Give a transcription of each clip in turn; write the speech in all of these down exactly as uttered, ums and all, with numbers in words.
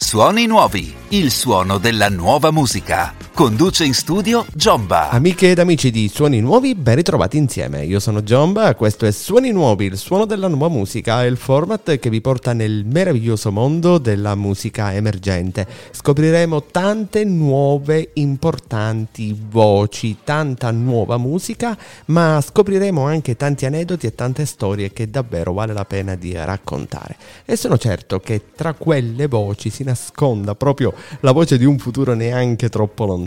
Suoni nuovi, il suono della nuova musica. Conduce in studio Giomba. Amiche ed amici di Suoni Nuovi, ben ritrovati insieme. Io sono Giomba, questo è Suoni Nuovi, il suono della nuova musica, il format che vi porta nel meraviglioso mondo della musica emergente. Scopriremo tante nuove, importanti voci, tanta nuova musica, ma scopriremo anche tanti aneddoti e tante storie che davvero vale la pena di raccontare. E sono certo che tra quelle voci si nasconda proprio la voce di un futuro neanche troppo lontano.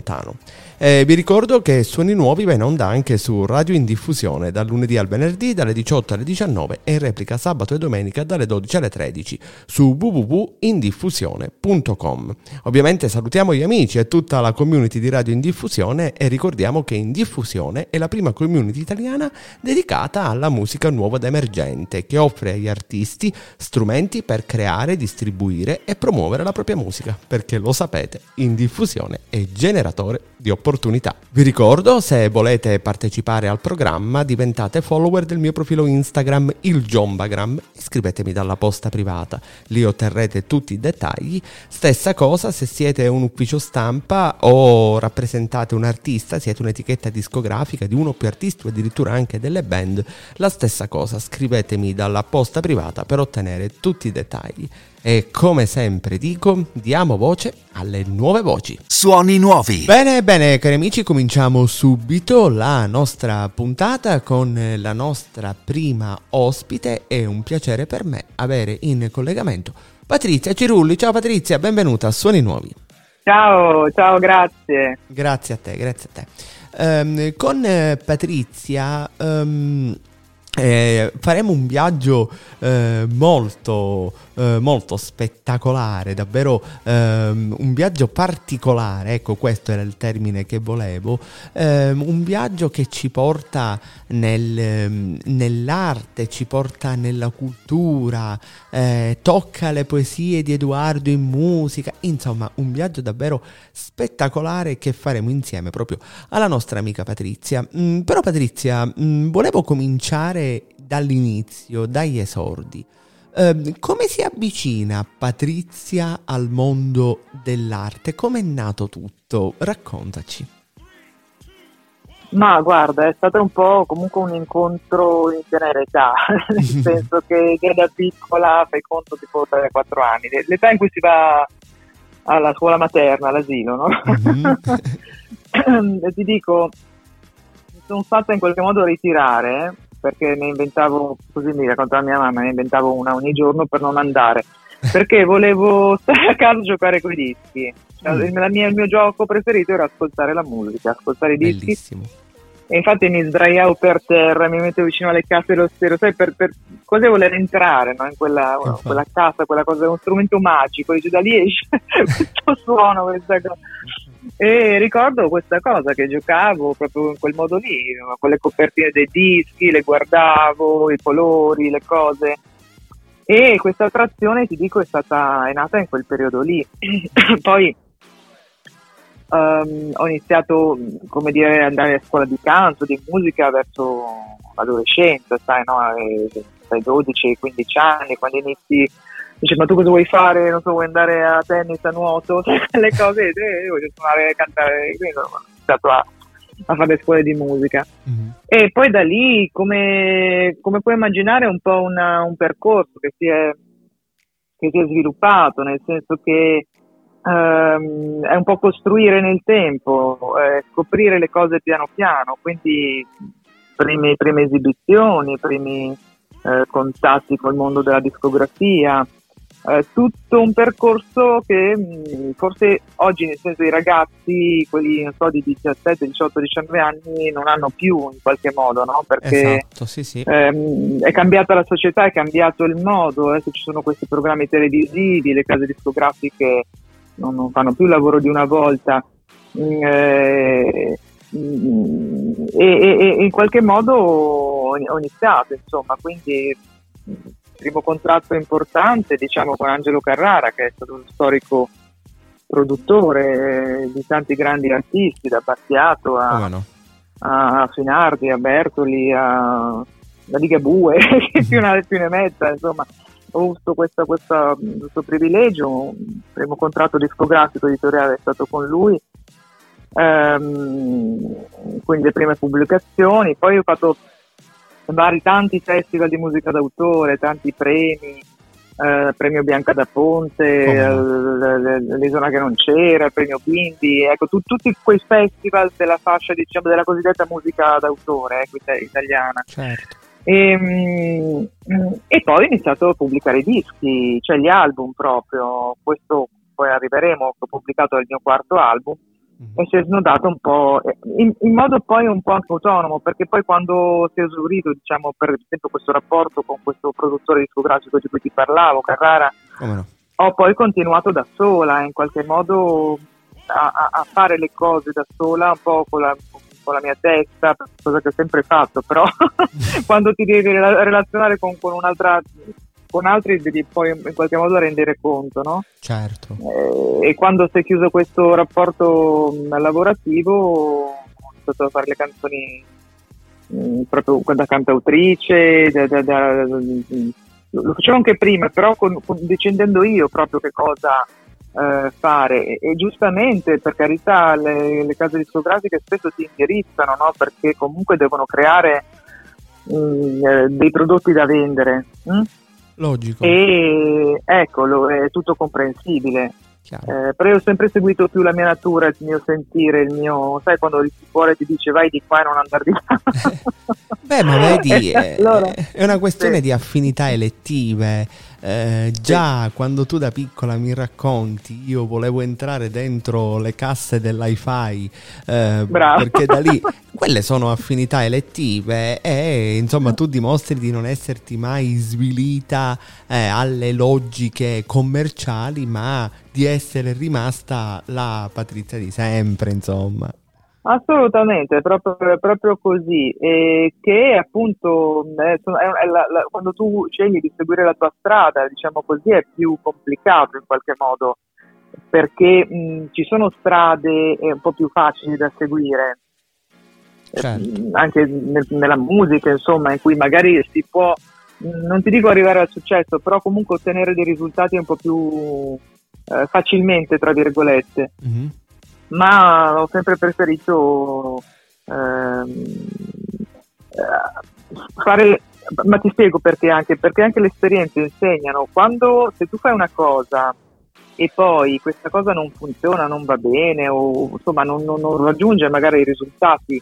Eh, vi ricordo che Suoni Nuovi va in onda anche su Radio in Diffusione dal lunedì al venerdì dalle diciotto alle diciannove e in replica sabato e domenica dalle dodici alle tredici su w w w punto indiffusione punto com. Ovviamente salutiamo gli amici e tutta la community di Radio in Diffusione e ricordiamo che In Diffusione è la prima community italiana dedicata alla musica nuova ed emergente che offre agli artisti strumenti per creare, distribuire e promuovere la propria musica, perché lo sapete, In Diffusione è generatore di opportunità. Vi ricordo, se volete partecipare al programma, diventate follower del mio profilo Instagram, il Giombagram, iscrivetemi dalla posta privata, lì otterrete tutti i dettagli. Stessa cosa se siete un ufficio stampa o rappresentate un artista, siete un'etichetta discografica di uno o più artisti o addirittura anche delle band, la stessa cosa, scrivetemi dalla posta privata per ottenere tutti i dettagli. E come sempre dico, diamo voce alle nuove voci. Suoni nuovi. Bene, bene, cari amici, cominciamo subito la nostra puntata con la nostra prima ospite. È un piacere per me avere in collegamento Patrizia Cirulli. Ciao Patrizia, benvenuta a Suoni Nuovi. Ciao, ciao, grazie. Grazie a te, grazie a te. Um, con eh, Patrizia... Um, Eh, faremo un viaggio eh, molto eh, molto spettacolare, davvero eh, un viaggio particolare, ecco, questo era il termine che volevo, eh, un viaggio che ci porta nel, nell'arte, ci porta nella cultura, eh, tocca le poesie di Edoardo in musica, insomma un viaggio davvero spettacolare che faremo insieme proprio alla nostra amica Patrizia. Mm, però Patrizia, mm, volevo cominciare dall'inizio, dagli esordi. Eh, come si avvicina Patrizia al mondo dell'arte? Come è nato tutto? Raccontaci. Ma guarda, è stato un po' comunque un incontro in tenera età, nel senso che, che da piccola, fai conto, tipo tre quattro anni, l'età in cui si va alla scuola materna, all'asilo, no? Mm-hmm. Ti dico, mi sono fatta in qualche modo ritirare, perché ne inventavo, così mi raccontava mia mamma, ne inventavo una ogni giorno per non andare, perché volevo stare a casa a giocare coi dischi. Cioè, mm. la mia, il mio gioco preferito era ascoltare la musica, ascoltare i dischi. Bellissimo. E infatti mi sdraiavo per terra, mi mettevo vicino alle casse dello stereo, sai, per, per quasi voler entrare, no? In quella, uh, quella cassa, quella cosa, è uno strumento magico, dice, da lì esce questo suono, questa cosa. E ricordo questa cosa, che giocavo proprio in quel modo lì, con le copertine dei dischi, le guardavo, i colori, le cose, e questa attrazione, ti dico, è stata è nata in quel periodo lì. Poi um, ho iniziato, come dire, ad andare a scuola di canto, di musica verso l'adolescenza, sai, no? Dai dodici quindici anni, quando inizi, dice, ma tu cosa vuoi fare? Non so, vuoi andare a tennis, a nuoto, le cose, eh, voglio suonare, cantare, quindi ho iniziato a, a fare le scuole di musica. Mm-hmm. E poi da lì, come, come puoi immaginare, un po' una, un percorso che si è, che si è sviluppato, nel senso che um, è un po' costruire nel tempo, eh, scoprire le cose piano piano, quindi prime, prime esibizioni, primi eh, contatti col mondo della discografia, Eh, tutto un percorso che mh, forse oggi, nel senso, i ragazzi, quelli non so di diciassette, diciotto, diciannove anni, non hanno più in qualche modo, no? Perché esatto, sì, sì. ehm, è cambiata la società, è cambiato il modo, adesso ci sono questi programmi televisivi, le case discografiche non, non fanno più il lavoro di una volta, mm, eh, mm, e, e, e in qualche modo ho, ho iniziato, insomma, quindi primo contratto importante, diciamo, con Angelo Carrara, che è stato uno storico produttore di tanti grandi artisti, da Battiato a, oh, no. a Finardi, a Bertoli, a, a Ligabue, più, una, più ne metta, insomma. ho avuto questa, questa, questo privilegio, il primo contratto discografico editoriale è stato con lui, ehm, quindi le prime pubblicazioni, poi ho fatto vari tanti festival di musica d'autore, tanti premi, eh, premio Bianca da Ponte, oh. l'Isola che non c'era, il premio Bindi, ecco tu, tutti quei festival della fascia, diciamo, della cosiddetta musica d'autore, ecco, italiana. Certo. E, e poi ho iniziato a pubblicare dischi, cioè gli album proprio, questo poi arriveremo, ho pubblicato il mio quarto album. E si è snodato un po' in, in modo poi un po' anche autonomo, perché poi quando si è esaurito, diciamo, per esempio questo rapporto con questo produttore discografico di cui ti parlavo, Carrara, oh no. ho poi continuato da sola in qualche modo a, a fare le cose da sola, un po' con la, con la mia testa, cosa che ho sempre fatto, però quando ti devi relazionare con, con un'altra con altri devi poi in qualche modo rendere conto, no? Certo. Eh, e quando si è chiuso questo rapporto mh, lavorativo ho iniziato a fare le canzoni mh, proprio da cantautrice, da, da, da, da, lo facevo anche prima, però con, con, decidendo io proprio che cosa eh, fare e, e giustamente, per carità, le, le case discografiche spesso ti indirizzano, no? Perché comunque devono creare mh, dei prodotti da vendere. Mh? Logico. E ecco, lo, è tutto comprensibile. Eh, però io ho sempre seguito più la mia natura, il mio sentire, il mio, sai, quando il cuore ti dice vai di qua e non andare di là. Beh, ma vedi, è, allora, è una questione sì. di affinità elettive. Eh, già sì. Quando tu da piccola mi racconti, io volevo entrare dentro le casse dell'hi-fi, eh, perché da lì quelle sono affinità elettive e insomma tu dimostri di non esserti mai svilita eh, alle logiche commerciali, ma di essere rimasta la Patrizia di sempre, insomma. Assolutamente, proprio, proprio così, e che appunto è, è la, la, quando tu scegli di seguire la tua strada, diciamo così, è più complicato in qualche modo, perché mh, ci sono strade un po' più facili da seguire, certo. eh, anche nel, nella musica, insomma, in cui magari si può, mh, non ti dico arrivare al successo, però comunque ottenere dei risultati un po' più eh, facilmente, tra virgolette. Mm-hmm. Ma ho sempre preferito ehm, fare, ma ti spiego perché anche, perché anche le esperienze insegnano, quando se tu fai una cosa e poi questa cosa non funziona, non va bene o insomma non, non, non raggiunge magari i risultati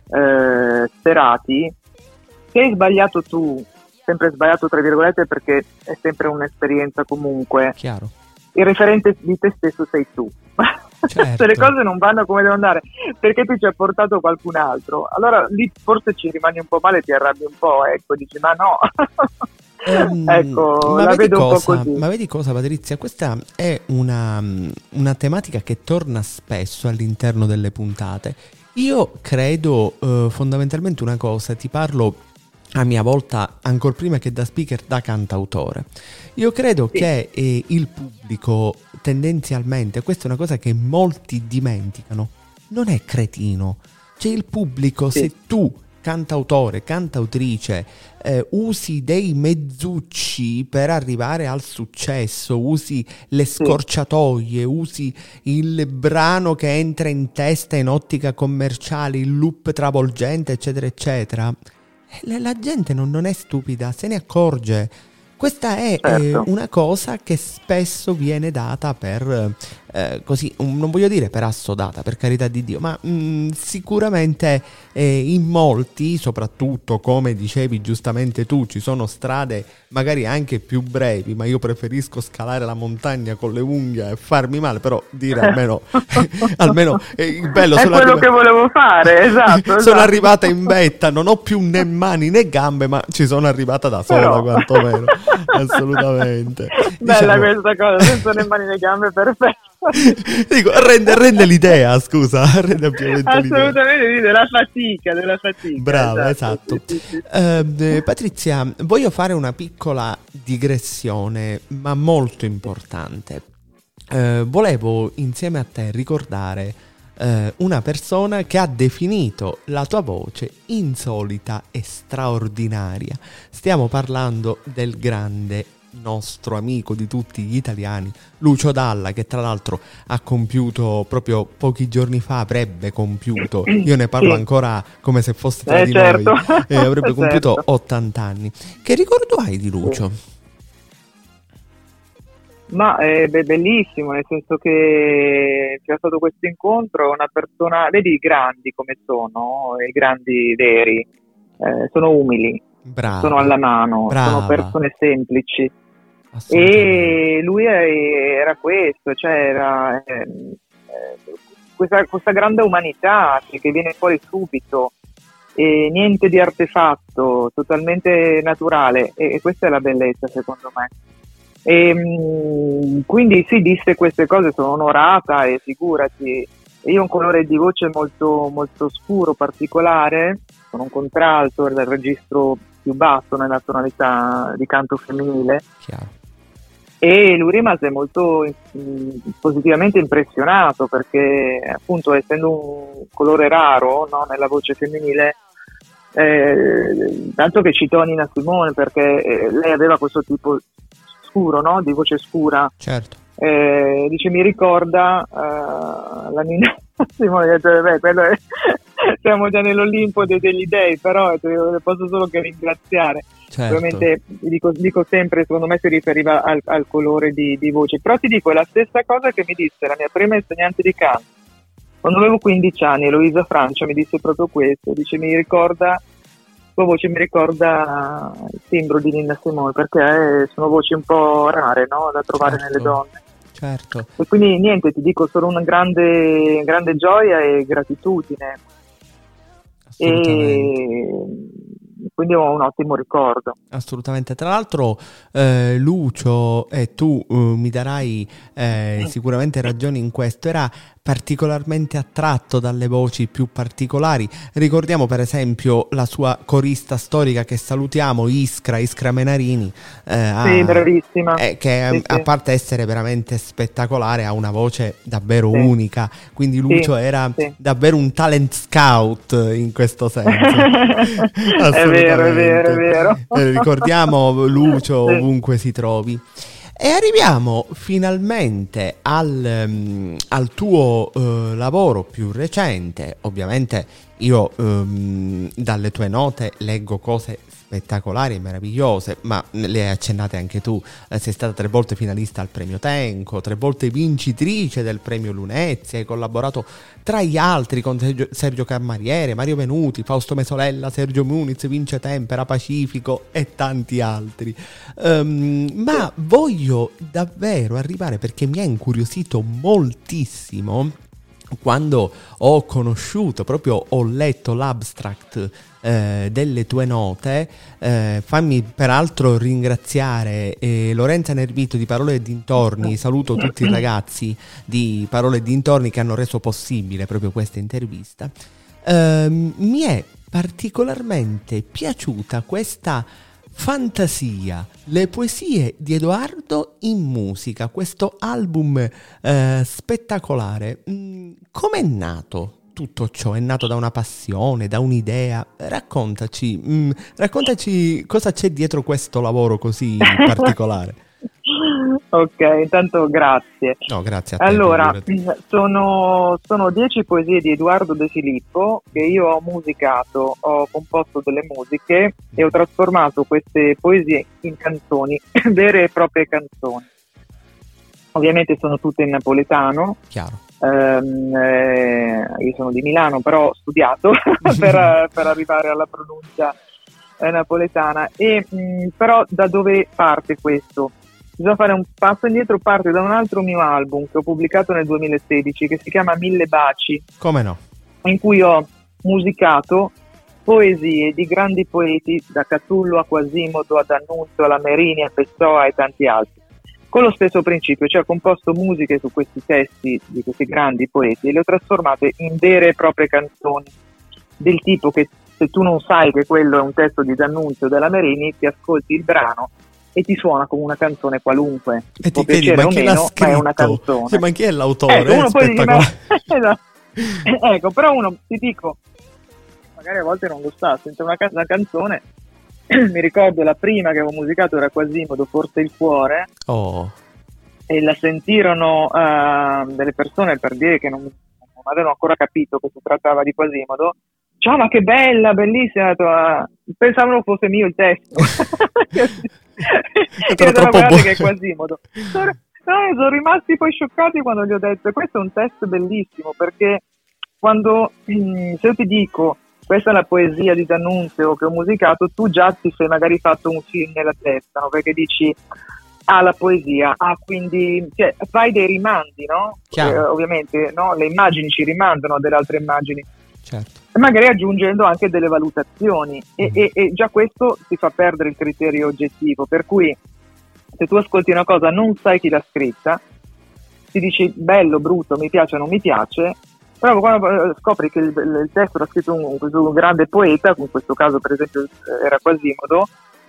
eh, sperati, se hai sbagliato tu, sempre sbagliato tra virgolette perché è sempre un'esperienza comunque, chiaro. Il referente di te stesso sei tu. Certo. Se le cose non vanno come devono andare perché ti ci ha portato qualcun altro, allora lì forse ci rimani un po' male, ti arrabbi un po', ecco, dici ma no. Um, ecco, ma la vedi vedo cosa, un po' così. Ma vedi cosa, Patrizia? Questa è una, una tematica che torna spesso all'interno delle puntate. Io credo uh, fondamentalmente una cosa, ti parlo a mia volta ancora prima che da speaker, da cantautore. Io credo sì. che eh, il pubblico tendenzialmente, questa è una cosa che molti dimenticano, non è cretino. Cioè il pubblico, sì. se tu cantautore, cantautrice, eh, usi dei mezzucci per arrivare al successo, usi le scorciatoie, usi il brano che entra in testa in ottica commerciale, il loop travolgente, eccetera, eccetera, la gente non, non è stupida, se ne accorge. Questa è certo. eh, una cosa che spesso viene data per, eh, così, un, non voglio dire per assodata, per carità di Dio, ma mh, sicuramente eh, in molti, soprattutto come dicevi giustamente tu, ci sono strade magari anche più brevi, ma io preferisco scalare la montagna con le unghie e farmi male, però dire almeno, almeno eh, il bello è sono quello arriva- che volevo fare, esatto, sono esatto. arrivata in vetta, non ho più né mani né gambe, ma ci sono arrivata da sola, però... quantomeno. Assolutamente. Bella diciamo... questa cosa, senza né mani né gambe, perfetto. Dico, rende, rende l'idea, scusa, rende ovviamente assolutamente l'idea. della fatica, della fatica. Brava, esatto. esatto. Sì, sì, sì. Uh, Patrizia, voglio fare una piccola digressione, ma molto importante. Uh, volevo insieme a te ricordare Uh, una persona che ha definito la tua voce insolita e straordinaria. Stiamo parlando del grande nostro amico di tutti gli italiani, Lucio Dalla, che tra l'altro ha compiuto proprio pochi giorni fa, avrebbe compiuto, io ne parlo ancora come se fosse tra eh, di certo. noi, eh, avrebbe compiuto certo. ottanta anni. Che ricordo hai di Lucio? Sì. Ma è be- bellissimo, nel senso che c'è stato questo incontro, una persona, vedi i grandi come sono, i grandi veri, eh, sono umili, Brava, sono alla mano, brava. sono persone semplici, e lui è- era questo, cioè era eh, eh, questa, questa grande umanità che, che viene fuori subito, e niente di artefatto, totalmente naturale, e, e questa è la bellezza secondo me. E, mh, quindi si disse queste cose, sono onorata, e figurati, io ho un colore di voce molto, molto scuro, particolare, sono un contralto del registro più basso nella tonalità di canto femminile. Chiaro. E lui rimase molto mh, positivamente impressionato, perché appunto essendo un colore raro, no, nella voce femminile, eh, tanto che citò Nina Simone, perché eh, lei aveva questo tipo scuro, no? Di voce scura. Certo. Eh, dice mi ricorda uh, la Nina Simone, detto, beh, quello è, siamo già nell'Olimpo de- degli dei, però eh, posso solo che ringraziare. Certo. Ovviamente dico, dico sempre, secondo me si riferiva al, al colore di, di voce, però ti dico, è la stessa cosa che mi disse la mia prima insegnante di canto quando avevo quindici anni, Eloisa Francia, mi disse proprio questo, dice mi ricorda, sua voce mi ricorda il timbro di Nina Simone, perché sono voci un po' rare, no? Da trovare Certo. nelle donne. Certo. E quindi niente, ti dico solo una grande, grande gioia e gratitudine. E quindi ho un ottimo ricordo. Assolutamente. Tra l'altro eh, Lucio, e tu eh, mi darai eh, sicuramente ragione in questo, era particolarmente attratto dalle voci più particolari. Ricordiamo per esempio la sua corista storica, che salutiamo, Iskra, Iskra Menarini, eh, Sì, ha, bravissima. eh, che Sì, a sì. parte essere veramente spettacolare, ha una voce davvero Sì. unica, quindi Lucio Sì, era sì. davvero un talent scout in questo senso. È vero, è vero, è vero. Eh, ricordiamo Lucio Sì. ovunque si trovi. E arriviamo finalmente al, um, al tuo uh, lavoro più recente. Ovviamente io um, dalle tue note leggo cose spettacolari e meravigliose, ma le hai accennate anche tu. Eh, sei stata tre volte finalista al premio Tenco, tre volte vincitrice del premio Lunezzi, hai collaborato tra gli altri con Sergio, Sergio Cammariere, Mario Venuti, Fausto Mesolella, Sergio Muniz, Vince Tempera, Pacifico e tanti altri. Um, ma voglio davvero arrivare, perché mi ha incuriosito moltissimo quando ho conosciuto, proprio ho letto l'abstract eh, delle tue note. Eh, fammi peraltro ringraziare eh, Lorenza Nervito di Parole e Dintorni, saluto tutti i ragazzi di Parole e Dintorni che hanno reso possibile proprio questa intervista. Eh, mi è particolarmente piaciuta questa fantasia, le poesie di Edoardo in musica, questo album eh, spettacolare. Mm, com'è nato tutto ciò? È nato da una passione, da un'idea? Raccontaci, mm, raccontaci cosa c'è dietro questo lavoro così particolare. Ok, intanto grazie. No, grazie a te. Allora, figurati. sono, sono dieci poesie di Edoardo De Filippo che io ho musicato, ho composto delle musiche e ho trasformato queste poesie in canzoni, vere e proprie canzoni. Ovviamente sono tutte in napoletano. Chiaro. Um, eh, io sono di Milano, però ho studiato per, per arrivare alla pronuncia eh, napoletana. E mh, però da dove parte questo? Bisogna fare un passo indietro, parte da un altro mio album che ho pubblicato nel duemilasedici, che si chiama Mille Baci, Come no? in cui ho musicato poesie di grandi poeti, da Catullo a Quasimodo, a D'Annunzio, alla Merini, a Pessoa e tanti altri, con lo stesso principio, cioè ho composto musiche su questi testi di questi grandi poeti e le ho trasformate in vere e proprie canzoni, del tipo che se tu non sai che quello è un testo di D'Annunzio o della Merini, ti ascolti il brano e ti suona come una canzone qualunque, E può ti chiedi, piacere ma o chi l'ha meno, ma è una scritto? canzone. Sì, ma chi è l'autore? Ecco, uno poi dice, ma- Spettacolare. ecco, però uno, ti dico, magari a volte non lo sa, sente una, can- una canzone mi ricordo la prima che avevo musicato era Quasimodo, Forse il cuore, Oh. e la sentirono uh, delle persone per dire che non, non avevano ancora capito che si trattava di Quasimodo. Ciao, ma che bella, bellissima! Tua... Pensavano fosse mio il testo. Era troppo buono. Che è Quasimodo. Sono, no, sono rimasti poi scioccati quando gli ho detto: questo è un testo bellissimo, perché quando mm, se io ti dico questa è la poesia di D'Annunzio che ho musicato, tu già ti sei magari fatto un film nella testa, no? Perché dici ah, la poesia, ah, quindi cioè, fai dei rimandi, no? Eh, ovviamente no? Le immagini ci rimandano a delle altre immagini, certo. E magari aggiungendo anche delle valutazioni, e, Mm. e, e già questo ti fa perdere il criterio oggettivo, per cui se tu ascolti una cosa non sai chi l'ha scritta, ti dici bello, brutto, mi piace o non mi piace, però quando scopri che il, il testo l'ha scritto un, un grande poeta, in questo caso per esempio era Quasimodo,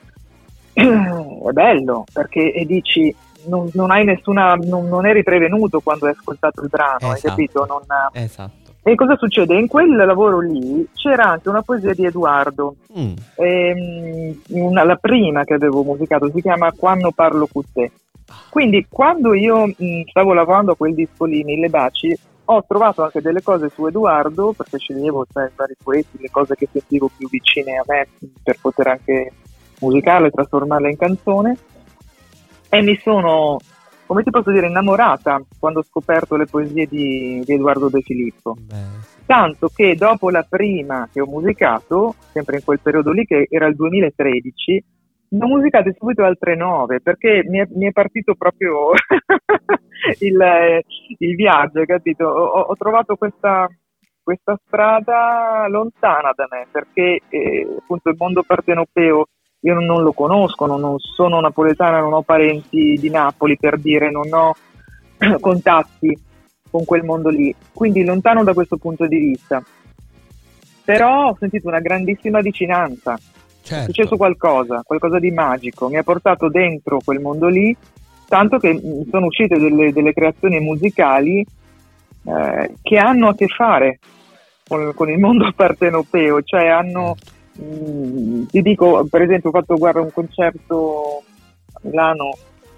è bello, perché e dici non, non hai nessuna non, non eri prevenuto quando hai ascoltato il brano, Esatto. hai capito? Non, Esatto. e cosa succede? In quel lavoro lì c'era anche una poesia di Edoardo, Mm. ehm, una, la prima che avevo musicato si chiama Quando parlo con te. Quindi quando io mh, stavo lavorando a quel disco lì, Mille baci, ho trovato anche delle cose su Edoardo, perché sceglievo tra i vari poeti le cose che sentivo più vicine a me per poter anche musicarle e trasformarle in canzone, e mi sono, come ti posso dire, innamorata quando ho scoperto le poesie di, di Edoardo De Filippo. Beh, sì. Tanto che dopo la prima che ho musicato, sempre in quel periodo lì che era il duemilatredici, ne ho musicate subito altre nove, perché mi è, mi è partito proprio il, il viaggio, capito? Ho, ho trovato questa, questa strada lontana da me, perché eh, appunto il mondo partenopeo io non, non lo conosco, non, non sono napoletana, non ho parenti di Napoli, per dire, non ho contatti con quel mondo lì, quindi lontano da questo punto di vista. Però ho sentito una grandissima vicinanza, Certo. è successo qualcosa, qualcosa di magico, mi ha portato dentro quel mondo lì, tanto che mh, sono uscite delle, delle creazioni musicali eh, che hanno a che fare con, con il mondo partenopeo, cioè hanno... Mm, ti dico, per esempio, ho fatto guarda un concerto a Milano,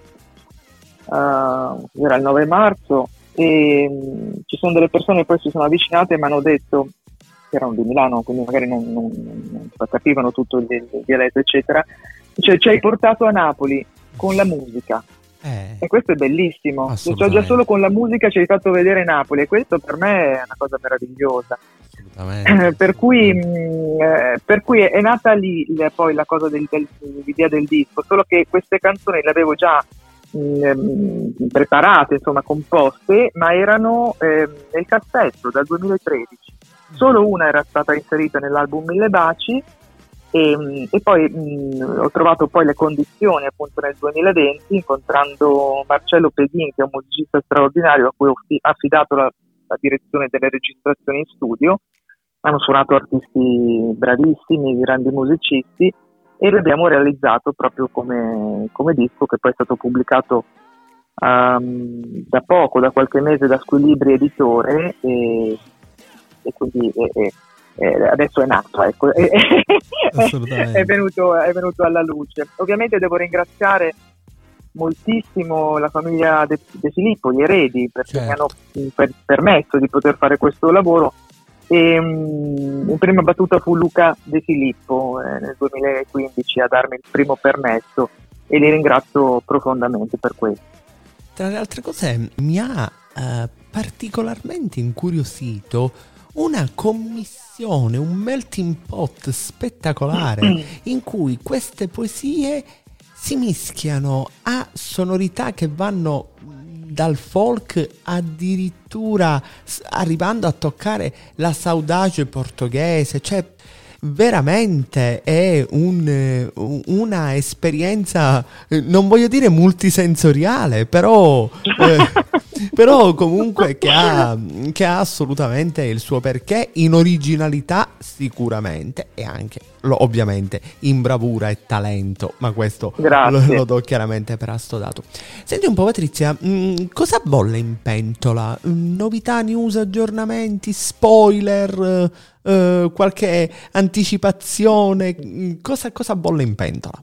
uh, era il nove marzo, e um, ci sono delle persone che poi si sono avvicinate e mi hanno detto, che erano di Milano, quindi magari non, non, non capivano tutto il, il dialetto eccetera, cioè ci hai portato a Napoli con la musica. Eh, E questo è bellissimo, cioè, assolutamente. già solo con la musica ci hai fatto vedere Napoli, e questo per me è una cosa meravigliosa. assolutamente. Eh, per cui, mh, eh, per cui è nata lì le- poi la cosa del, del, l'idea del disco, solo che queste canzoni le avevo già mh, preparate, insomma composte, ma erano eh, nel cassetto dal duemilatredici. Solo una era stata inserita nell'album Mille baci, e, mh, e poi mh, ho trovato poi le condizioni appunto nel duemilaventi, incontrando Marcello Pedin, che è un musicista straordinario a cui ho fi- affidato la, la direzione delle registrazioni in studio. Hanno suonato artisti bravissimi, grandi musicisti, e l'abbiamo realizzato proprio come, come disco, che poi è stato pubblicato um, da poco, da qualche mese, da Squilibri Editore, e, e quindi e, e, e adesso è nato, ecco, e, Assolutamente. è, venuto, è venuto alla luce. Ovviamente devo ringraziare moltissimo la famiglia De, De Filippo, gli eredi, perché Certo. mi hanno mh, per- permesso di poter fare questo lavoro. E, mh, in prima battuta fu Luca De Filippo eh, nel duemilaquindici a darmi il primo permesso, e li ringrazio profondamente per questo. Tra le altre cose mi ha eh, particolarmente incuriosito una commissione, un melting pot spettacolare in cui queste poesie si mischiano a sonorità che vanno dal folk addirittura s- arrivando a toccare la saudade portoghese, cioè veramente è un, eh, un- una esperienza, eh, non voglio dire multisensoriale, però eh, però comunque che ha, che ha assolutamente il suo perché, in originalità sicuramente, e anche lo, ovviamente in bravura e talento, ma questo lo, lo do chiaramente per assodato. Senti un po', Patrizia, mh, cosa bolle in pentola? Mh, novità, news, aggiornamenti, spoiler, uh, qualche anticipazione? Mh, cosa, cosa bolle in pentola?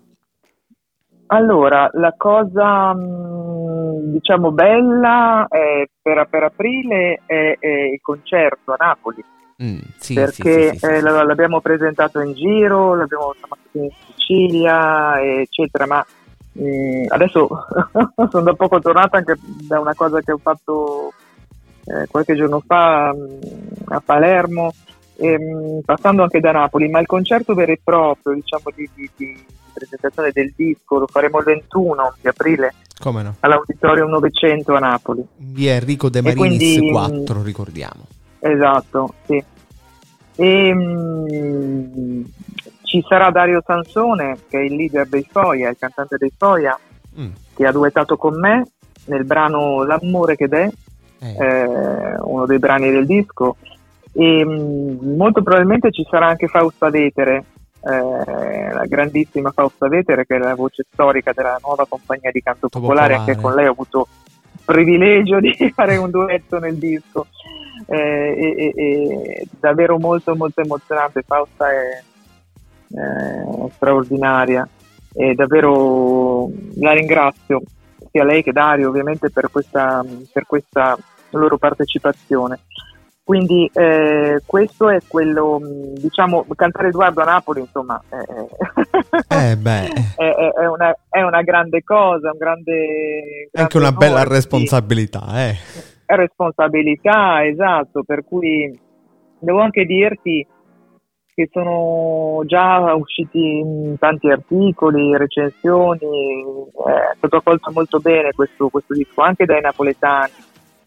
Allora, la cosa diciamo bella è per, per aprile è, è il concerto a Napoli, mm, sì, perché sì, sì, sì, eh, sì. l'abbiamo presentato in giro, l'abbiamo fatto in Sicilia, eccetera, ma mh, adesso sono da poco tornata anche da una cosa che ho fatto eh, qualche giorno fa mh, a Palermo, e, mh, passando anche da Napoli, ma il concerto vero e proprio, diciamo, di, di, di presentazione del disco lo faremo il ventuno di aprile. Come no? All'Auditorium novecento a Napoli. Via Enrico De Marinis quindi, quattro, ricordiamo. Esatto, sì. E mh, ci sarà Dario Sansone, che è il leader dei Foia, il cantante dei Foia, mm. che ha duettato con me nel brano L'amore che è, eh. eh, uno dei brani del disco. E mh, molto probabilmente ci sarà anche Fausta Vetere, Eh, la grandissima Fausta Vetere, che è la voce storica della nuova compagnia di canto popolare. popolare. Anche con lei ho avuto il privilegio di fare un duetto nel disco, eh, e, e, e davvero molto molto emozionante. Fausta è, è straordinaria e davvero la ringrazio sia lei che Dario ovviamente per questa, per questa loro partecipazione. Quindi eh, questo è quello, diciamo, cantare Edoardo a Napoli, insomma, è, eh beh. è, è, una, è una grande cosa, un grande, grande anche una onore, bella responsabilità, eh. È responsabilità, esatto, per cui devo anche dirti che sono già usciti tanti articoli, recensioni, è stato accolto molto bene questo, questo disco, anche dai napoletani.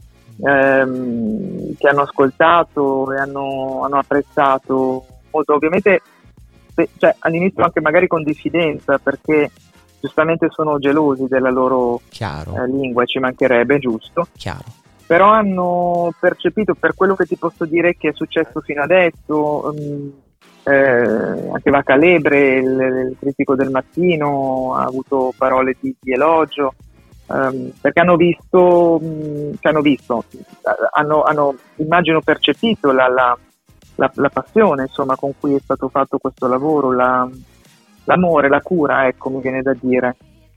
Ehm, che hanno ascoltato e hanno, hanno apprezzato molto, ovviamente se, cioè, all'inizio anche magari con diffidenza, perché giustamente sono gelosi della loro eh, lingua, ci mancherebbe, giusto? Chiaro. Però hanno percepito, per quello che ti posso dire che è successo fino adesso, um, eh, anche Vacalebre, il, il critico del mattino, ha avuto parole di, di elogio. Um, perché hanno visto, um, che hanno visto, hanno, hanno immagino percepito la, la, la, la passione, insomma, con cui è stato fatto questo lavoro, la, l'amore, la cura, ecco, mi viene da dire.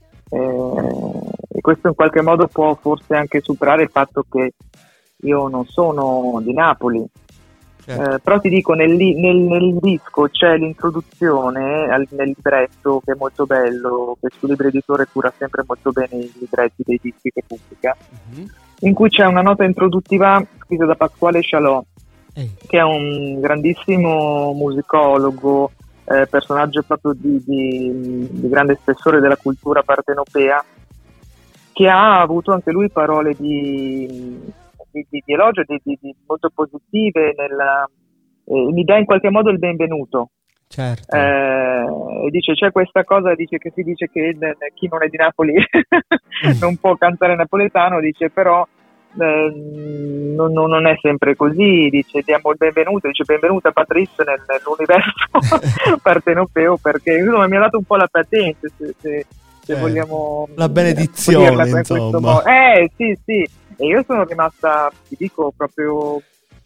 Eh, e questo in qualche modo può forse anche superare il fatto che io non sono di Napoli. Certo. Eh, però ti dico, nel, nel, nel disco c'è l'introduzione al, nel libretto, che è molto bello, che su Libro Editore cura sempre molto bene i libretti dei dischi che pubblica, uh-huh. in cui c'è una nota introduttiva scritta da Pasquale Chalò, Ehi. che è un grandissimo musicologo, eh, personaggio proprio di, di, di grande spessore della cultura partenopea, che ha avuto anche lui parole di Di, di, di elogio, di, di, di molto positive, nella, eh, mi dà in qualche modo il benvenuto. Certo. Eh, e dice, c'è questa cosa, dice che si dice che eh, chi non è di Napoli non può cantare napoletano, dice però eh, non, non è sempre così, dice diamo il benvenuto, dice benvenuta Patrizia nel, nell'universo partenopeo, perché insomma, mi ha dato un po' la patente, se, se, se eh, vogliamo la benedizione, eh, insomma. Eh sì sì. E io sono rimasta, ti dico, proprio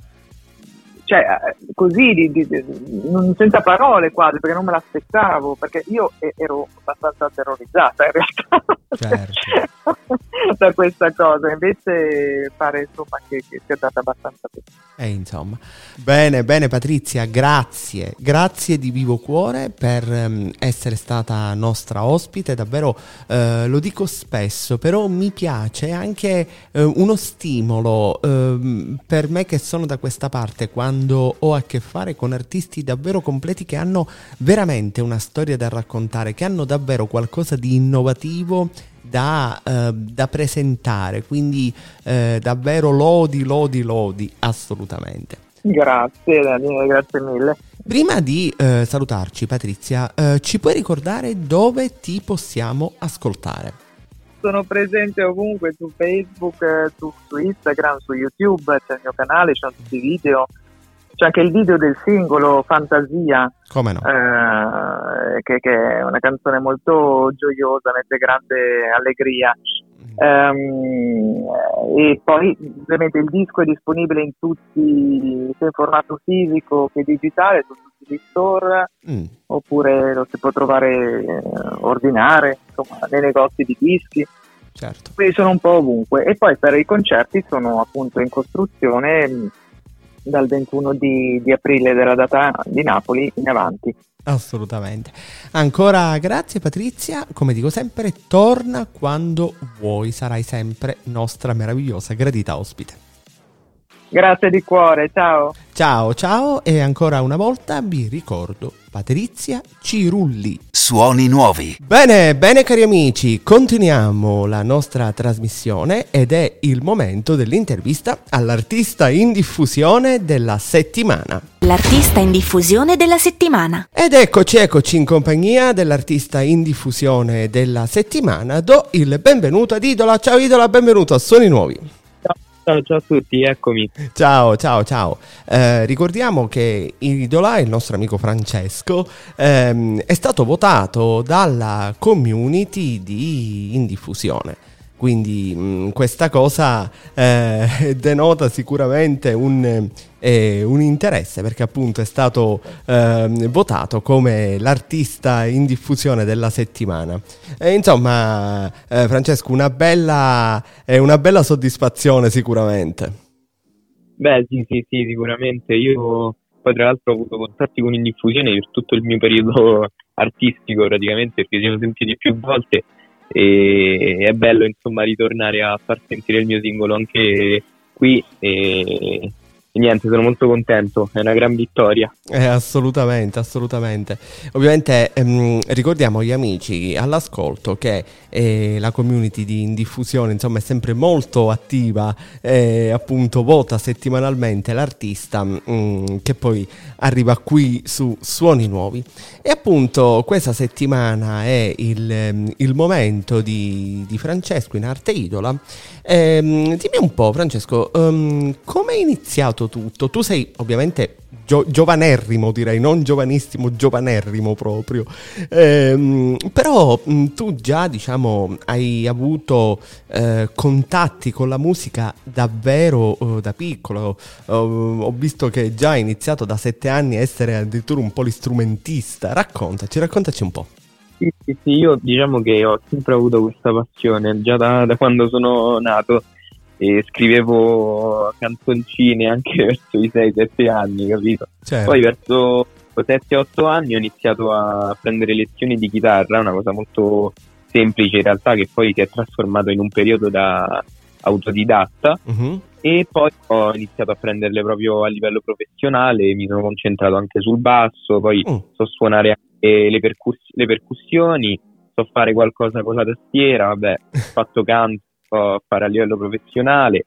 cioè così di, di, di, non, senza parole quasi, perché non me l'aspettavo, perché io ero abbastanza terrorizzata in realtà certo. da questa cosa, invece pare insomma che, che sia andata abbastanza bene. E insomma, bene, bene Patrizia, grazie, grazie di vivo cuore per um, essere stata nostra ospite, davvero uh, lo dico spesso, però mi piace anche uh, uno stimolo uh, per me che sono da questa parte, quando ho a che fare con artisti davvero completi che hanno veramente una storia da raccontare, che hanno davvero qualcosa di innovativo da, eh, da presentare, quindi eh, davvero lodi, lodi, lodi, assolutamente. Grazie Daniele, grazie mille. Prima di eh, salutarci Patrizia, eh, ci puoi ricordare dove ti possiamo ascoltare? sono presente ovunque, su Facebook, su, su Instagram, su YouTube, c'è il mio canale, c'è tutti i video, c'è anche il video del singolo Fantasia. Come no? Eh, che, che è una canzone molto gioiosa, mette grande allegria. Um, e poi ovviamente il disco è disponibile in tutti, sia in formato fisico che digitale, su tutti gli store, mm. oppure lo si può trovare, eh, ordinare, insomma, nei negozi di dischi. Certo. Quindi sono un po' ovunque. E poi per i concerti sono appunto in costruzione dal ventuno di, di aprile, della data di Napoli in avanti. Assolutamente. Ancora grazie Patrizia, come dico sempre, torna quando vuoi, sarai sempre nostra meravigliosa, gradita ospite. Grazie di cuore, ciao. Ciao, ciao, e ancora una volta vi ricordo Patrizia Cirulli. Suoni nuovi. Bene, bene cari amici, continuiamo la nostra trasmissione ed è il momento dell'intervista all'artista in diffusione della settimana. L'artista in diffusione della settimana. Ed eccoci, eccoci in compagnia dell'artista in diffusione della settimana. Do il benvenuto ad Idola. Ciao Idola, benvenuto a Suoni Nuovi. Ciao, ciao a tutti, eccomi. Ciao, ciao, ciao. Eh, ricordiamo che Idola, il nostro amico Francesco, ehm, è stato votato dalla community di In Diffusione. Quindi mh, questa cosa eh, denota sicuramente un, eh, un interesse, perché appunto è stato eh, votato come l'artista in diffusione della settimana. E insomma, eh, Francesco, una bella, eh, una bella soddisfazione sicuramente. Beh, sì, sì, sì, sicuramente. Io poi tra l'altro ho avuto contatti con In Diffusione per tutto il mio periodo artistico praticamente, perché ci siamo sentiti più volte. E è bello insomma ritornare a far sentire il mio singolo anche qui e, e niente, sono molto contento, è una gran vittoria. Eh, assolutamente, assolutamente. Ovviamente ehm, ricordiamo agli amici all'ascolto che eh, la community di In Diffusione insomma è sempre molto attiva e appunto vota settimanalmente l'artista mh, che poi arriva qui su Suoni Nuovi. E appunto questa settimana è il, il momento di, di Francesco in Arte Idola. Ehm, dimmi un po', Francesco, um, come è iniziato tutto? Tu sei ovviamente gio- giovanerrimo, direi, non giovanissimo, giovanerrimo proprio. Ehm, però mh, tu già, diciamo, hai avuto eh, contatti con la musica davvero uh, da piccolo. Uh, ho visto che già hai iniziato da sette anni a essere addirittura un polistrumentista. Raccontaci, raccontaci un po'. Sì, sì, sì, io diciamo che ho sempre avuto questa passione, già da, da quando sono nato, e scrivevo canzoncine anche verso i sei sette anni, capito? Certo. Poi verso sette otto anni ho iniziato a prendere lezioni di chitarra, una cosa molto semplice in realtà, che poi si è trasformato in un periodo da autodidatta. Uh-huh. E poi ho iniziato a prenderle proprio a livello professionale, mi sono concentrato anche sul basso, poi uh. so suonare anche le, percuss- le percussioni, so fare qualcosa con la tastiera, vabbè, ho fatto canto, so fare a livello professionale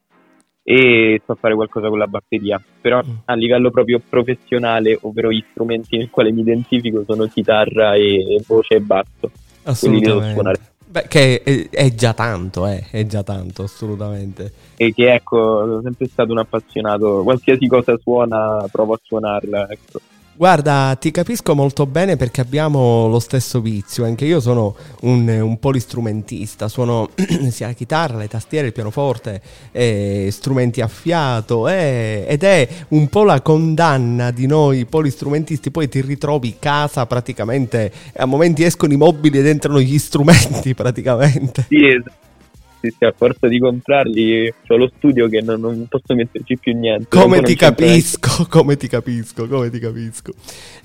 e so fare qualcosa con la batteria, però uh. a livello proprio professionale, ovvero gli strumenti nel quale mi identifico sono chitarra e voce e basso, quindi li devo suonare. Beh, che è, è già tanto, eh, è già tanto, assolutamente. E che ecco, sono sempre stato un appassionato, qualsiasi cosa suona, provo a suonarla, ecco. Guarda, ti capisco molto bene perché abbiamo lo stesso vizio, anche io sono un, un polistrumentista, suono sia la chitarra, le tastiere, il pianoforte, eh, strumenti a fiato, eh, ed è un po' la condanna di noi polistrumentisti, poi ti ritrovi casa praticamente, a momenti escono i mobili ed entrano gli strumenti praticamente. Sì, esatto. Sì, sì, a forza di comprarli c'ho lo studio che non, non posso metterci più niente. Come ti capisco, come ti capisco, come ti capisco.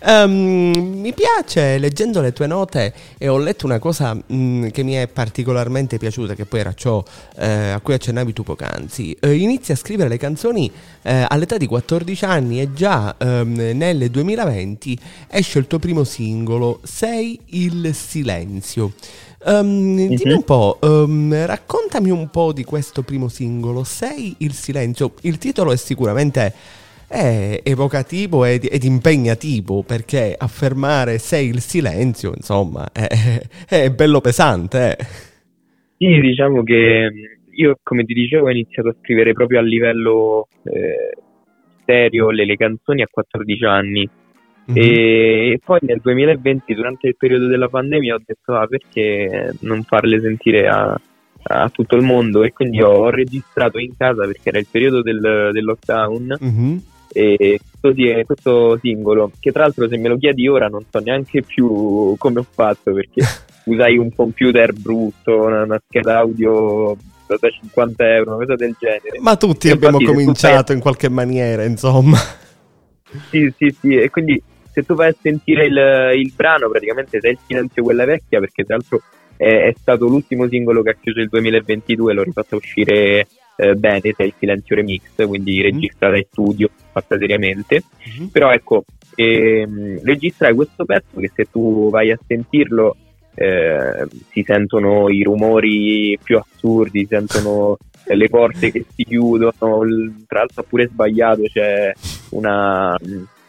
Um, mi piace, leggendo le tue note, e ho letto una cosa mh, che mi è particolarmente piaciuta, che poi era ciò eh, a cui accennavi tu poc'anzi. Eh, inizi a scrivere le canzoni eh, all'età di quattordici anni e già ehm, nel duemilaventi esce il tuo primo singolo, Sei il silenzio. Um, dimmi uh-huh. un po', um, raccontami un po' di questo primo singolo, Sei il silenzio. Il titolo è sicuramente è evocativo ed, ed impegnativo, perché affermare sei il silenzio, insomma, è, è bello pesante. Eh. Sì, diciamo che io, come ti dicevo, ho iniziato a scrivere proprio a livello eh, serio le, le canzoni a quattordici anni. Mm-hmm. E poi nel duemilaventi, durante il periodo della pandemia, ho detto ah, perché non farle sentire a, a tutto il mondo, e quindi ho, ho registrato in casa perché era il periodo del, del lockdown. Mm-hmm. E questo, questo singolo, che tra l'altro se me lo chiedi ora non so neanche più come ho fatto, perché usai un computer brutto, una, una scheda audio da cinquanta euro, una cosa del genere. Ma tutti e abbiamo cominciato fai... in qualche maniera, insomma. Sì, sì, sì, e quindi se tu vai a sentire il, il brano, praticamente sei il silenzio quella vecchia, perché tra l'altro è, è stato l'ultimo singolo che ha chiuso il duemilaventidue, l'ho rifatto uscire eh, bene, sei il silenzio remix, quindi mm-hmm. registrata in studio, fatta seriamente. Mm-hmm. Però ecco, ehm, registrai questo pezzo che se tu vai a sentirlo eh, si sentono i rumori più assurdi, si sentono le porte che si chiudono, tra l'altro pure sbagliato, c'è una,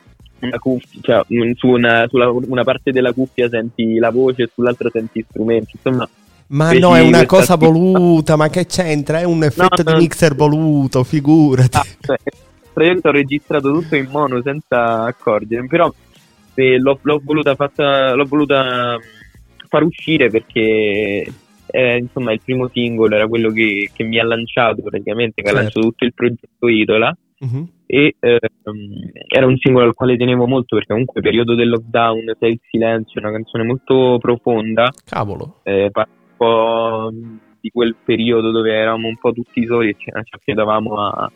una cuffia, cioè su una, sulla, una parte della cuffia senti la voce, sull'altra senti strumenti, insomma. Ma no, è una cosa voluta, ma che c'entra? È un effetto no, di mixer voluto, figurati. Ah, cioè, praticamente ho registrato tutto in mono senza accorgermi, però eh, l'ho, l'ho voluta fatta, l'ho voluta far uscire perché eh, insomma il primo singolo era quello che, che mi ha lanciato praticamente, che certo. ha lanciato tutto il progetto Idola. Uh-huh. E eh, era un singolo al quale tenevo molto perché comunque periodo del lockdown, Sei il silenzio, una canzone molto profonda. Cavolo. Eh, parla un po' di quel periodo dove eravamo un po' tutti soli e ci, ci affiadavamo a,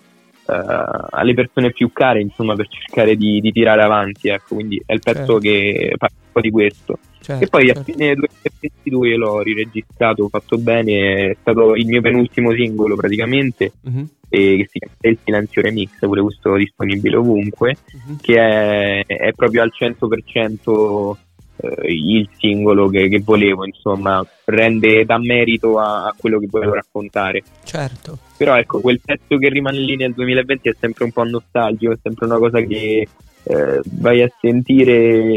uh, alle persone più care, insomma, per cercare di, di tirare avanti, ecco, quindi è il pezzo certo. che parla un po' di questo. Certo, e poi certo. a fine duemilaventidue l'ho riregistrato, fatto bene, è stato il mio penultimo singolo praticamente, uh-huh. e che si chiama Il Silenzio Remix, pure questo disponibile ovunque, uh-huh. che è, è proprio al cento per cento eh, il singolo che, che volevo, insomma, rende da merito a, a quello che volevo raccontare. Certo. Però ecco, quel pezzo che rimane lì nel duemilaventi è sempre un po' nostalgico, è sempre una cosa che Eh, vai a sentire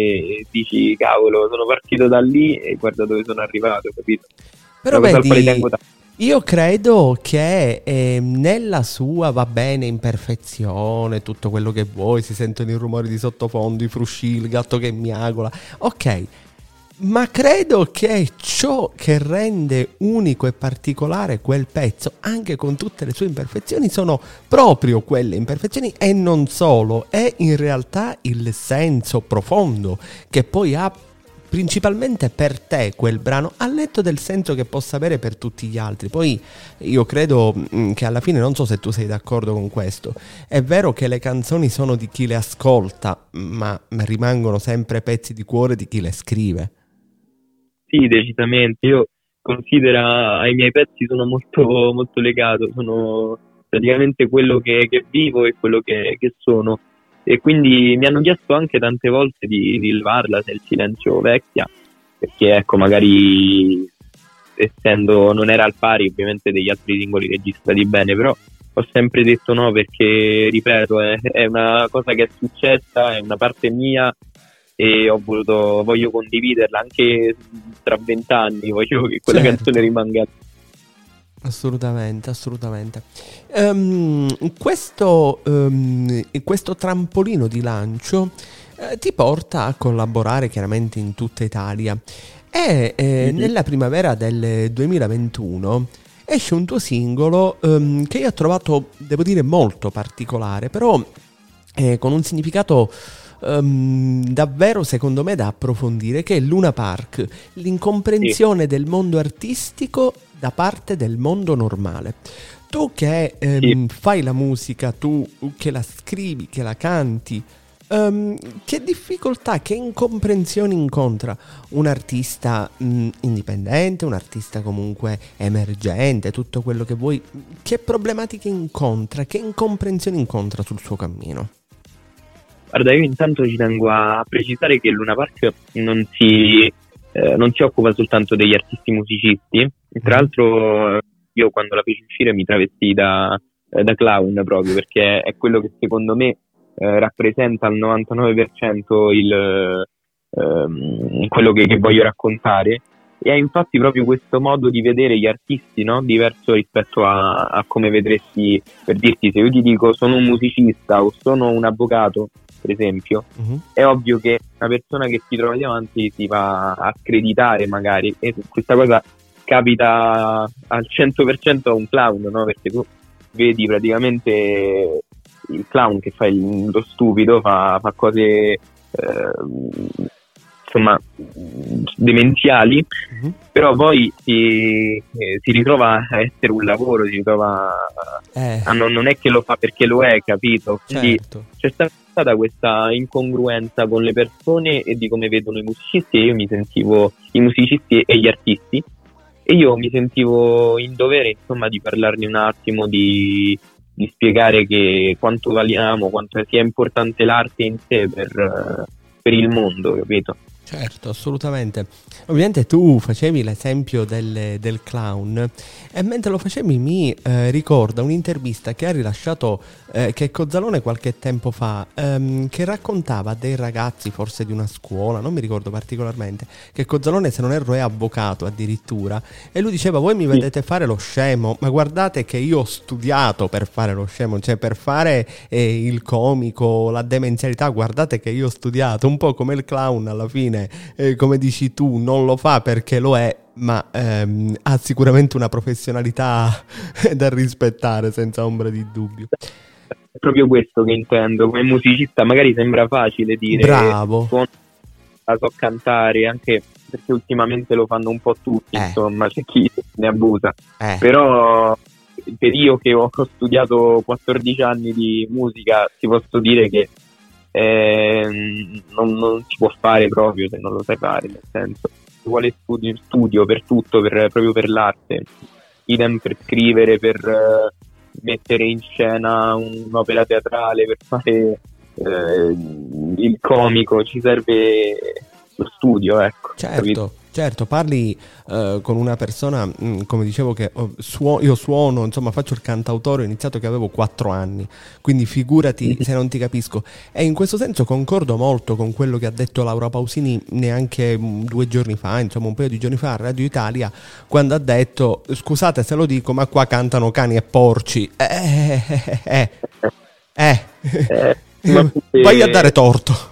e dici cavolo, sono partito da lì e guarda dove sono arrivato, capito? Però vedi, io credo che eh, nella sua, va bene, imperfezione, tutto quello che vuoi, si sentono i rumori di sottofondo, i frusci, il gatto che miagola, ok, ma credo che ciò che rende unico e particolare quel pezzo, anche con tutte le sue imperfezioni, sono proprio quelle imperfezioni, e non solo, è in realtà il senso profondo che poi ha principalmente per te quel brano, al netto del senso che possa avere per tutti gli altri. Poi io credo che alla fine, non so se tu sei d'accordo con questo, è vero che le canzoni sono di chi le ascolta, ma rimangono sempre pezzi di cuore di chi le scrive. Sì, decisamente. Io considero ai miei pezzi sono molto molto legato, sono praticamente quello che, che vivo e quello che, che sono, e quindi mi hanno chiesto anche tante volte di rilevarla se il silenzio vecchia, perché ecco, magari essendo non era al pari ovviamente degli altri singoli registrati bene, però ho sempre detto no, perché ripeto è, è una cosa che è successa, è una parte mia e ho voluto, voglio condividerla anche tra vent'anni, voglio che quella certo. canzone rimanga. Assolutamente, assolutamente. Um, questo, um, questo trampolino di lancio eh, ti porta a collaborare chiaramente in tutta Italia e eh, mm-hmm. nella primavera del duemilaventuno esce un tuo singolo um, che io ho trovato, devo dire, molto particolare, però eh, con un significato Um, davvero secondo me da approfondire, che è Luna Park, l'incomprensione sì. del mondo artistico da parte del mondo normale. Tu che um, sì. fai la musica, tu che la scrivi, che la canti, um, che difficoltà, che incomprensioni incontra un artista um, indipendente, un artista comunque emergente, tutto quello che vuoi, che problematiche incontra, che incomprensioni incontra sul suo cammino? Guarda, io intanto ci tengo a precisare che Luna Park non si, eh, non si occupa soltanto degli artisti musicisti. Tra l'altro io quando la feci uscire mi travestii da, eh, da clown proprio, perché è quello che secondo me eh, rappresenta al novantanove per cento il, ehm, quello che, che voglio raccontare. e è infatti proprio questo modo di vedere gli artisti, no? Diverso rispetto a, a come vedresti, per dirti, se io ti dico sono un musicista o sono un avvocato, per esempio, uh-huh. È ovvio che una persona che ti trova davanti ti va a screditare magari, e questa cosa capita al cento per cento a un clown, no? Perché tu vedi praticamente il clown che fa il, lo stupido, fa, fa cose eh, insomma demenziali, uh-huh. Però poi si, eh, si ritrova a essere un lavoro, si ritrova eh. a non, non è che lo fa perché lo è, capito? Quindi certo. C'è stata questa incongruenza con le persone e di come vedono i musicisti, e io mi sentivo, i musicisti e gli artisti, e io mi sentivo in dovere, insomma, di parlarne un attimo, di, di spiegare che quanto valiamo, quanto sia importante l'arte in sé per, per il mondo, capito? Certo, assolutamente. Ovviamente tu facevi l'esempio del, del clown, e mentre lo facevi mi eh, ricorda un'intervista che ha rilasciato eh, che Cozzalone qualche tempo fa, ehm, che raccontava dei ragazzi, forse di una scuola, non mi ricordo particolarmente, che Cozzalone, se non erro, è avvocato addirittura, e lui diceva: voi mi vedete fare lo scemo, ma guardate che io ho studiato per fare lo scemo, cioè per fare eh, il comico, la demenzialità, guardate che io ho studiato, un po' come il clown alla fine. Eh, come dici tu, non lo fa perché lo è, ma ehm, ha sicuramente una professionalità da rispettare senza ombra di dubbio. È proprio questo che intendo. Come musicista magari sembra facile dire bravo, suono, la so cantare, anche perché ultimamente lo fanno un po' tutti, eh. insomma c'è chi ne abusa, eh. Però per io che ho studiato quattordici anni di musica ti posso dire che Eh, non, non si può fare proprio se non lo sai fare, nel senso ci vuole studio, studio per tutto, per, proprio per l'arte, idem per scrivere, per uh, mettere in scena un'opera teatrale, per fare uh, il comico, ci serve lo studio, ecco. Certo, capito? Certo, parli uh, con una persona, mh, come dicevo, che oh, suo- io suono, insomma faccio il cantautore, ho iniziato che avevo quattro anni, quindi figurati se non ti capisco. E in questo senso concordo molto con quello che ha detto Laura Pausini neanche mh, due giorni fa, insomma un paio di giorni fa a Radio Italia, quando ha detto: scusate se lo dico, ma qua cantano cani e porci. Eh, eh, eh, eh. eh. eh. Vai a dare torto.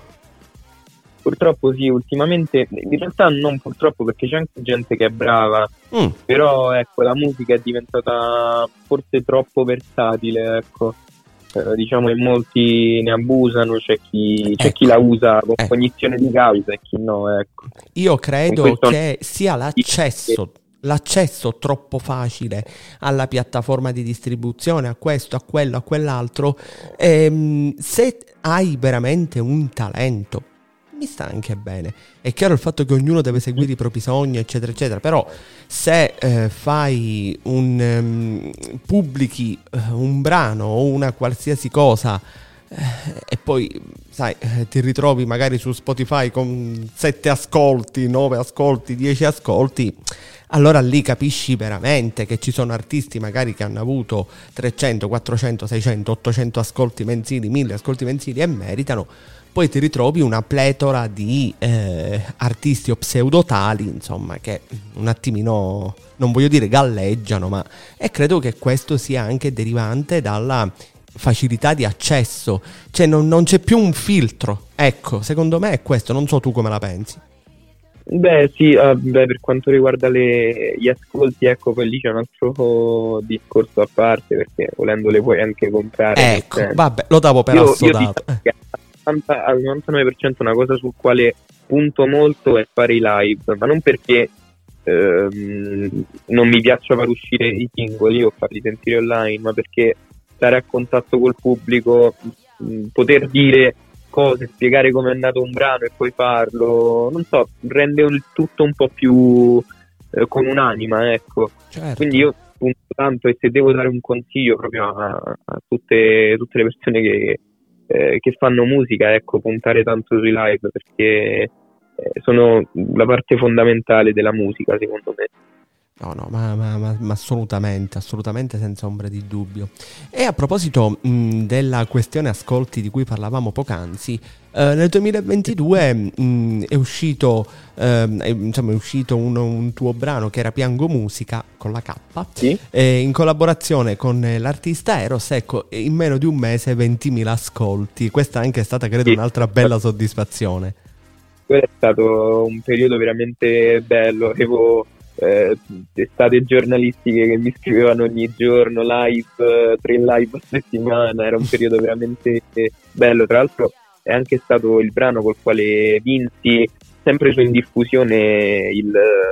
Purtroppo sì, ultimamente, in realtà non purtroppo, perché c'è anche gente che è brava, mm. però ecco, la musica è diventata forse troppo versatile, ecco, eh, diciamo che molti ne abusano, c'è chi, ecco. c'è chi la usa con ecco. cognizione di causa e chi no, ecco. Io credo che sia l'accesso l'accesso troppo facile alla piattaforma di distribuzione, a questo, a quello, a quell'altro. Ehm, se hai veramente un talento, mi sta anche bene. È chiaro il fatto che ognuno deve seguire i propri sogni, eccetera eccetera, però se eh, fai un um, pubblichi uh, un brano o una qualsiasi cosa eh, e poi sai eh, ti ritrovi magari su Spotify con sette ascolti, nove ascolti, dieci ascolti, allora lì capisci veramente che ci sono artisti magari che hanno avuto trecento, quattrocento, seicento, ottocento ascolti mensili, mille ascolti mensili e meritano. Poi ti ritrovi una pletora di eh, artisti o pseudotali, insomma, che un attimino, non voglio dire galleggiano, ma e credo che questo sia anche derivante dalla facilità di accesso, cioè non, non c'è più un filtro, ecco, secondo me è questo, non so tu come la pensi. Beh sì, uh, beh, per quanto riguarda le, gli ascolti, ecco, poi lì c'è un altro discorso a parte, perché volendo le puoi anche comprare. Ecco, vabbè, lo davo per io, assodato. Io al novantanove per cento una cosa sul quale punto molto è fare i live, ma non perché ehm, non mi piaccia far uscire i singoli o farli sentire online, ma perché stare a contatto col pubblico, mh, poter dire cose, spiegare come è nato un brano e poi farlo, non so, rende il tutto un po' più eh, con un'anima, ecco. Certo. Quindi io punto tanto, e se devo dare un consiglio proprio a, a tutte, tutte le persone che Eh, che fanno musica, ecco, puntare tanto sui live, perché eh, sono la parte fondamentale della musica, secondo me. No, no, ma, ma, ma, ma assolutamente, assolutamente senza ombra di dubbio. E a proposito mh, della questione ascolti di cui parlavamo poc'anzi, eh, nel duemilaventidue mh, è uscito, eh, insomma, è uscito un, un tuo brano che era Piango Musica con la K, sì? eh, in collaborazione con l'artista Eros, ecco, in meno di un mese ventimila ascolti. Questa anche è stata, credo, Sì. un'altra bella soddisfazione. Quello è stato un periodo veramente bello, avevo eh, testate giornalistiche che mi scrivevano ogni giorno, live, eh, tre live a settimana, era un periodo veramente bello. Tra l'altro è anche stato il brano col quale vinsi, sempre su In Diffusione, il,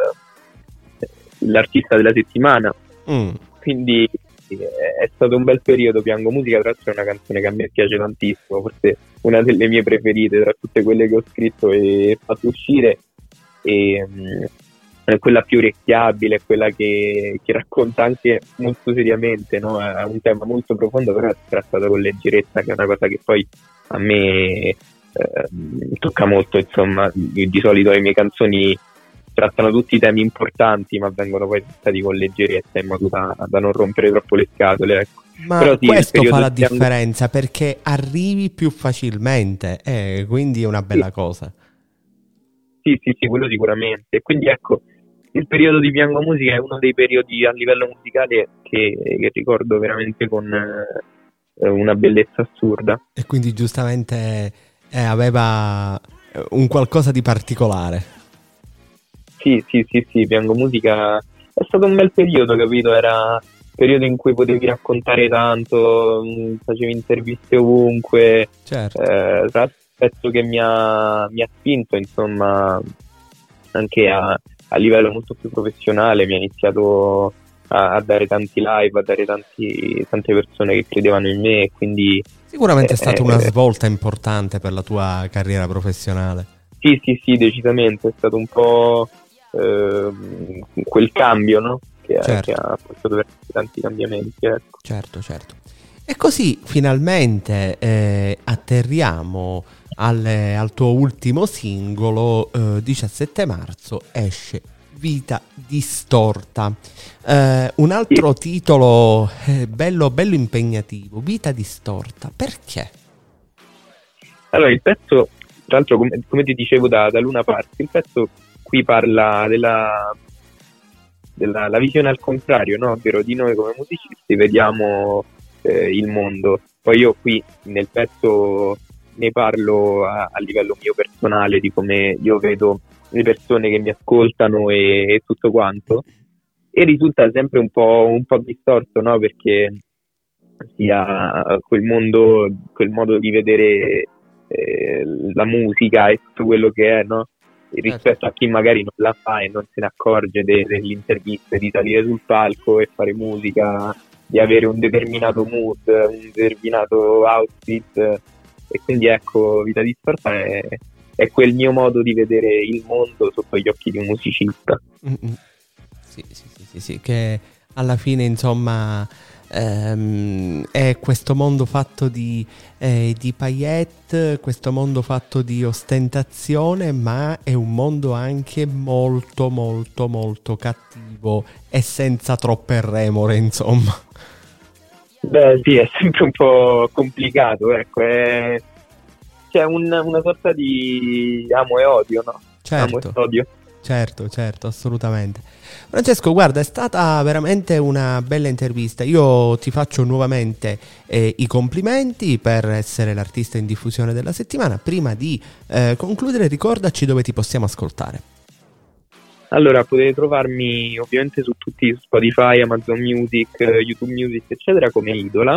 l'artista della settimana, Mm. quindi è stato un bel periodo. Piango Musica, tra l'altro, è una canzone che a me piace tantissimo, forse una delle mie preferite tra tutte quelle che ho scritto e fatto uscire, e um, è quella più orecchiabile, è quella che, che racconta anche molto seriamente, no? È un tema molto profondo, però è trattato con leggerezza, che è una cosa che poi a me eh, tocca molto. Insomma, di, di solito le mie canzoni trattano tutti i temi importanti, ma vengono poi trattati con leggerezza, in modo da, da non rompere troppo le scatole, ecco. Ma Però sì, questo fa la di Piango... differenza, perché arrivi più facilmente, e quindi è una bella sì. cosa. Sì, sì, sì, quello sicuramente. Quindi ecco, il periodo di Piango Musica è uno dei periodi a livello musicale che, che ricordo veramente con eh, una bellezza assurda. E quindi giustamente eh, aveva un qualcosa di particolare. Sì, sì, sì, sì, Piango Musica è stato un bel periodo, capito? Era un periodo in cui potevi raccontare tanto, mh, facevi interviste ovunque. Certo. Eh, tra l'altro, pezzo che mi ha, mi ha spinto, insomma, anche a, a livello molto più professionale. Mi ha iniziato a, a dare tanti live, a dare tanti, tante persone che credevano in me, e quindi Sicuramente è stata eh, una svolta importante per la tua carriera professionale. sì, sì, sì, decisamente è stato un po' eh, quel cambio, no? Che, Certo. che ha portato veramente tanti cambiamenti, ecco. Certo, certo. E così finalmente eh, atterriamo al, al tuo ultimo singolo. eh, diciassette marzo esce Vita Distorta, eh, un altro sì. titolo eh, bello, bello impegnativo. Vita Distorta, perché? Allora, il pezzo, tra l'altro, come, come ti dicevo da, da Luna Park, il pezzo qui parla della, della la visione al contrario, no? Ovvero di noi come musicisti vediamo eh, il mondo. Poi io qui nel pezzo ne parlo a, a livello mio personale, di come io vedo le persone che mi ascoltano e, e tutto quanto, e risulta sempre un po', un po' distorto, no? Perché si ha quel mondo, quel modo di vedere eh, la musica e tutto quello che è, no? Rispetto a chi magari non la fa e non se ne accorge de- delle interviste, di salire sul palco e fare musica, di avere un determinato mood, un determinato outfit, e quindi ecco, Vita Distorta è, è quel mio modo di vedere il mondo sotto gli occhi di un musicista. Mm-mm. Sì, sì, sì, sì, sì, che alla fine, insomma, ehm, è questo mondo fatto di, eh, di paillette, questo mondo fatto di ostentazione, ma è un mondo anche molto, molto, molto cattivo e senza troppe remore, insomma. Beh, sì, è sempre un po' complicato, ecco, è... c'è un, una sorta di amo e odio, no? Certo. Amo e odio. Certo, certo, assolutamente. Francesco, guarda, è stata veramente una bella intervista. Io ti faccio nuovamente eh, i complimenti per essere l'artista in diffusione della settimana. Prima di eh, concludere, ricordaci dove ti possiamo ascoltare. Allora, potete trovarmi ovviamente su tutti, Spotify, Amazon Music, YouTube Music, eccetera, come Idola.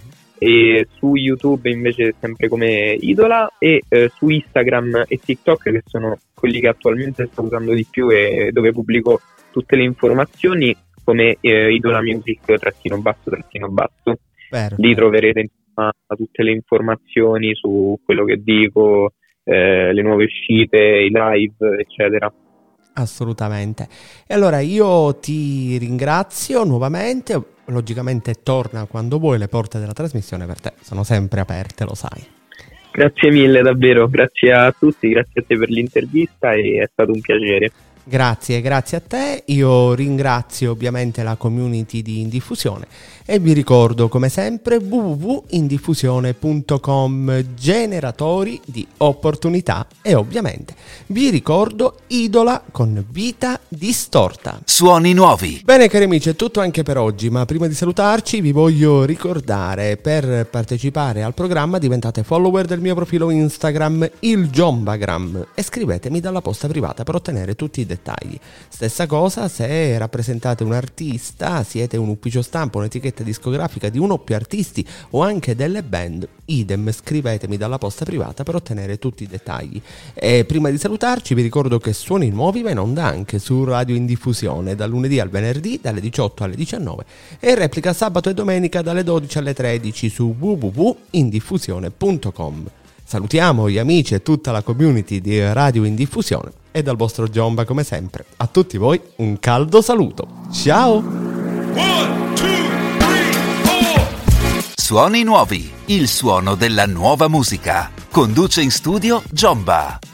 E su YouTube invece sempre come Idola, e eh, su Instagram e TikTok, che sono quelli che attualmente sto usando di più e dove pubblico tutte le informazioni, come eh, Idola Music trattino basso trattino basso. Perfetto. Lì troverete insomma tutte le informazioni su quello che dico, eh, le nuove uscite, i live, eccetera. Assolutamente. E allora io ti ringrazio nuovamente. Logicamente torna quando vuoi, le porte della trasmissione per te sono sempre aperte, lo sai. Grazie mille davvero, grazie a tutti, grazie a te per l'intervista, e è stato un piacere. Grazie, grazie a te. Io ringrazio ovviamente la community di Indiffusione e vi ricordo come sempre w w w punto indiffusione punto com, generatori di opportunità, e ovviamente vi ricordo Idola con Vita Distorta. Suoni nuovi. Bene cari amici, è tutto anche per oggi, ma prima di salutarci vi voglio ricordare: per partecipare al programma diventate follower del mio profilo Instagram, il Jombagram, e scrivetemi dalla posta privata per ottenere tutti i dettagli. Stessa cosa se rappresentate un artista, siete un ufficio stampa, un'etichetta discografica di uno o più artisti o anche delle band, idem, scrivetemi dalla posta privata per ottenere tutti i dettagli. E prima di salutarci vi ricordo che Suoni Nuovi va in onda anche su Radio Indiffusione dal lunedì al venerdì dalle diciotto alle diciannove e replica sabato e domenica dalle dodici alle tredici su w w w punto indiffusione punto com. Salutiamo gli amici e tutta la community di Radio Indiffusione e dal vostro Jomba come sempre a tutti voi un caldo saluto. Ciao! One, two, three, four. Suoni Nuovi, il suono della nuova musica. Conduce in studio Jomba.